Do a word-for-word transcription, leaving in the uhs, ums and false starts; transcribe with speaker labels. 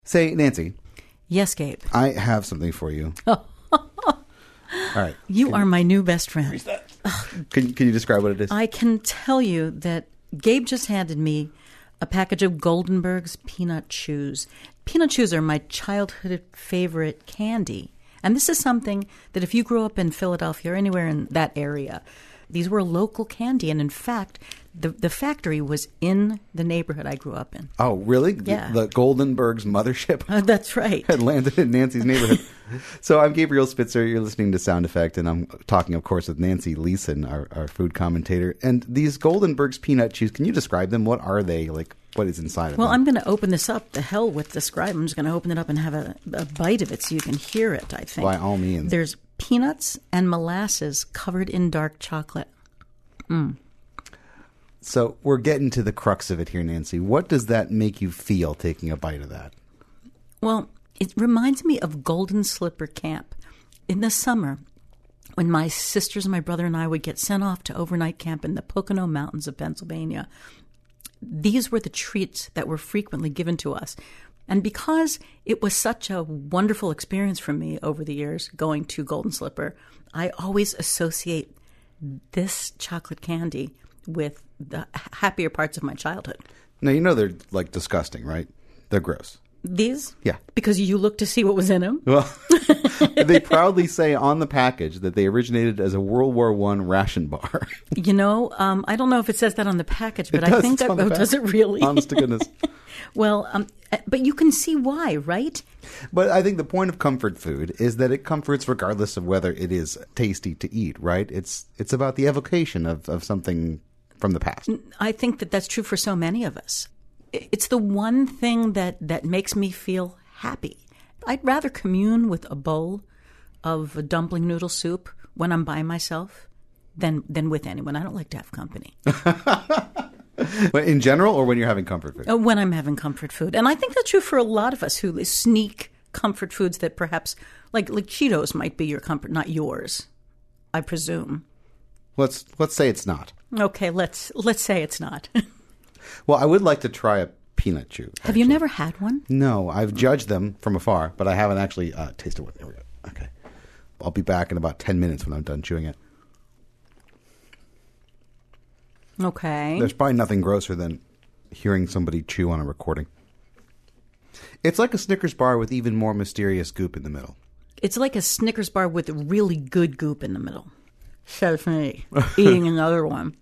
Speaker 1: Say, Nancy.
Speaker 2: Yes, Gabe.
Speaker 1: I have something for you. All right.
Speaker 2: You
Speaker 1: can
Speaker 2: are my new best friend.
Speaker 1: That? Can, can you describe what it is?
Speaker 2: I can tell you that Gabe just handed me a package of Goldenberg's Peanut Chews. Peanut Chews are my childhood favorite candy. And this is something that if you grew up in Philadelphia or anywhere in that area, these were local candy. And in fact, the the factory was in the neighborhood I grew up in.
Speaker 1: Oh, really?
Speaker 2: Yeah.
Speaker 1: The, the Goldenberg's mothership?
Speaker 2: Uh, that's right.
Speaker 1: Had landed in Nancy's neighborhood. So I'm Gabriel Spitzer. You're listening to Sound Effect, and I'm talking, of course, with Nancy Leeson, our, our food commentator. And these Goldenberg's Peanut Chews, can you describe them? What are they? Like, what is inside of
Speaker 2: well,
Speaker 1: them?
Speaker 2: Well, I'm going to open this up. The hell with describe. I'm just going to open it up and have a, a bite of it so you can hear it, I think.
Speaker 1: By all means.
Speaker 2: There's peanuts and molasses covered in dark chocolate. Mm.
Speaker 1: So we're getting to the crux of it here, Nancy. What does that make you feel taking a bite of that?
Speaker 2: Well, it reminds me of Golden Slipper Camp. In the summer, when my sisters and my brother and I would get sent off to overnight camp in the Pocono Mountains of Pennsylvania, these were the treats that were frequently given to us. And because it was such a wonderful experience for me over the years going to Golden Slipper, I always associate this chocolate candy with the happier parts of my childhood.
Speaker 1: Now, you know they're, like, disgusting, right? They're gross.
Speaker 2: These?
Speaker 1: Yeah.
Speaker 2: Because you look to see what was in them?
Speaker 1: Well, they proudly say on the package that they originated as a World War One ration bar.
Speaker 2: You know, um, I don't know if it says that on the package, but
Speaker 1: it does,
Speaker 2: I think
Speaker 1: it's
Speaker 2: that,
Speaker 1: on the
Speaker 2: oh,
Speaker 1: pack-
Speaker 2: does it really?
Speaker 1: Honest to goodness.
Speaker 2: Well, um, but you can see why, right?
Speaker 1: But I think the point of comfort food is that it comforts regardless of whether it is tasty to eat, right? It's it's about the evocation of, of something from the past.
Speaker 2: I think that that's true for so many of us. It's the one thing that, that makes me feel happy. I'd rather commune with a bowl of a dumpling noodle soup when I'm by myself than, than with anyone. I don't like to have company.
Speaker 1: In general, or when you're having comfort food?
Speaker 2: Uh, When I'm having comfort food. And I think that's true for a lot of us who sneak comfort foods that perhaps, like like Cheetos might be your comfort, not yours, I presume.
Speaker 1: Let's let's say it's not.
Speaker 2: Okay, let's let's say it's not.
Speaker 1: Well, I would like to try a peanut chew.
Speaker 2: Have
Speaker 1: actually.
Speaker 2: you never had one?
Speaker 1: No, I've judged them from afar, but I haven't actually uh, tasted one. Here we go. Okay. I'll be back in about ten minutes when I'm done chewing it.
Speaker 2: Okay.
Speaker 1: There's probably nothing grosser than hearing somebody chew on a recording. It's like a Snickers bar with even more mysterious goop in the middle.
Speaker 2: It's like a Snickers bar with really good goop in the middle. Says me, eating another one.